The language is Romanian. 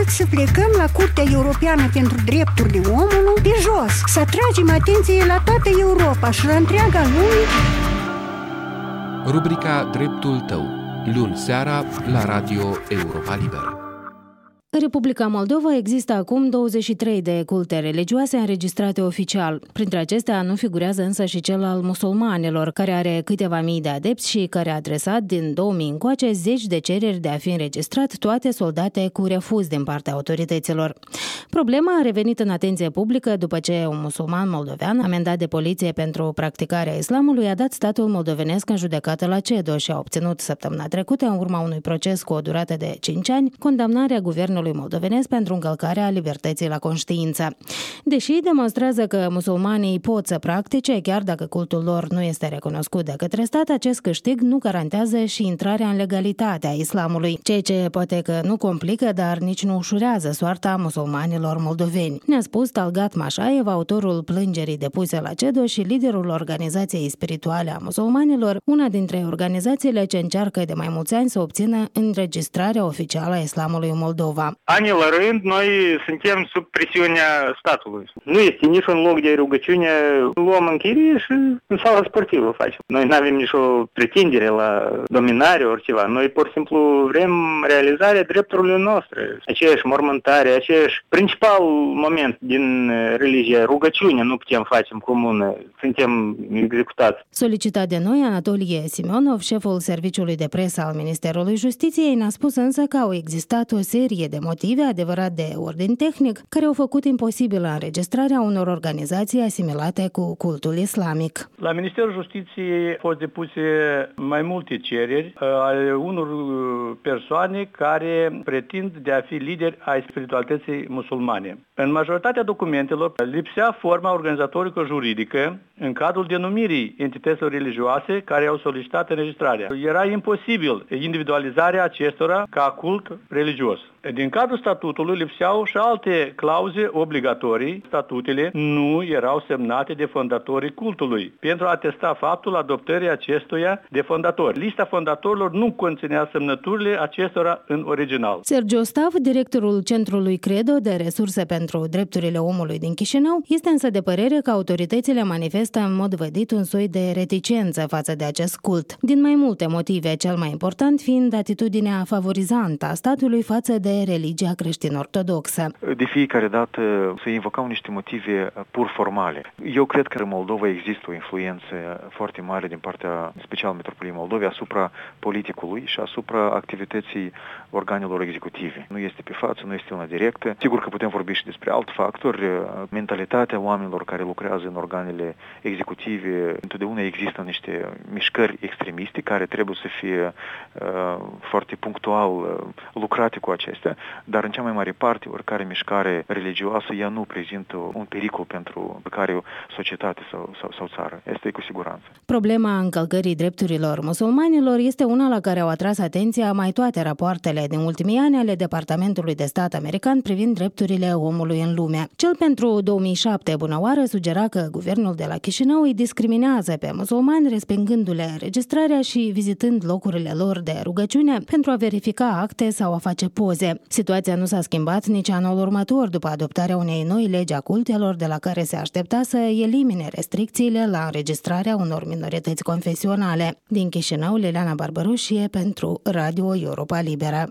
decât să plecăm la Curtea Europeană pentru Drepturile Omului pe jos, să atragem atenție la toată Europa și la întreaga lume. Rubrica Dreptul tău, luni seara la Radio Europa Liberă. În Republica Moldova există acum 23 de culte religioase înregistrate oficial. Printre acestea nu figurează însă și cel al musulmanilor, care are câteva mii de adepți și care a adresat din 2000 încoace zeci de cereri de a fi înregistrat, toate soldate cu refuz din partea autorităților. Problema a revenit în atenție publică după ce un musulman moldovean, amendat de poliție pentru practicarea islamului, a dat statul moldovenesc în judecată la CEDO și a obținut săptămâna trecută, în urma unui proces cu o durată de 5 ani, condamnarea guvernului moldovenesc pentru încălcarea libertății la conștiință. Deși demonstrează că musulmanii pot să practice, chiar dacă cultul lor nu este recunoscut de către stat, acest câștig nu garantează și intrarea în legalitate a islamului, ceea ce poate că nu complică, dar nici nu ușurează soarta musulmanilor moldoveni. Ne-a spus Talgat Mașaev, autorul plângerii depuse la CEDO și liderul organizației spirituale a musulmanilor, una dintre organizațiile ce încearcă de mai mulți ani să obțină înregistrarea oficială a islamului în Moldova. Ani la rând, noi suntem sub presiunea statului. Nu este nici un loc de rugăciune, luăm în chirie și în sala sportivă facem. Noi nu avem nicio pretindere la dominare, oriceva. Noi pur și simplu vrem realizarea drepturilor noastre. Aceeași mormântare, aceeași principal moment din religie, rugăciune, nu putem face în comună, suntem executați. Solicitat de noi, Anatolie Simonov, șeful serviciului de presă al Ministerului Justiției, ne-a spus însă că au existat o serie de motive, adevărat de ordin tehnic, care au făcut imposibilă înregistrarea unor organizații asimilate cu cultul islamic. La Ministerul Justiției au fost depuse mai multe cereri ale unor persoane care pretind de a fi lideri ai spiritualității musulmane. În majoritatea documentelor lipsea forma organizatorico-juridică în cadrul denumirii entităților religioase care au solicitat înregistrarea. Era imposibil individualizarea acestora ca cult religios. Din cadrul statutului lipseau și alte clauze obligatorii. Statutele nu erau semnate de fondatorii cultului pentru a atesta faptul adoptării acestuia de fondatori. Lista fondatorilor nu conținea semnăturile acestora în original. Sergiu Stav, directorul Centrului Credo de Resurse pentru Drepturile Omului din Chișinău, este însă de părere că autoritățile manifestă în mod vădit un soi de reticență față de acest cult, din mai multe motive, cel mai important fiind atitudinea favorizantă a statului față de religia creștin-ortodoxă. De fiecare dată se invocau niște motive pur formale. Eu cred că în Moldova există o influență foarte mare din partea special Metropoliei Moldovei asupra politicului și asupra activității organelor executive. Nu este pe față, nu este una directă. Sigur că putem vorbi și despre alt factori. Mentalitatea oamenilor care lucrează în organele executive, întotdeauna există niște mișcări extremiste care trebuie să fie foarte punctual lucrate cu acestea, dar în cea mai mare parte, oricare mișcare religioasă, ea nu prezintă un pericol pentru care o societate sau țară. Este cu siguranță. Problema încălcării drepturilor musulmanilor este una la care au atras atenția mai toate rapoartele din ultimii ani ale Departamentului de Stat american privind drepturile omului în lume. Cel pentru 2007, bunăoară, sugera că guvernul de la Chișinău îi discriminează pe musulmani, respingându-le înregistrarea și vizitând locurile lor de rugăciune pentru a verifica acte sau a face poze. Situația nu s-a schimbat nici anul următor, după adoptarea unei noi legi a cultelor, de la care se aștepta să elimine restricțiile la înregistrarea unor minorități confesionale. Din Chișinău, Liliana Barbarușie pentru Radio Europa Liberă.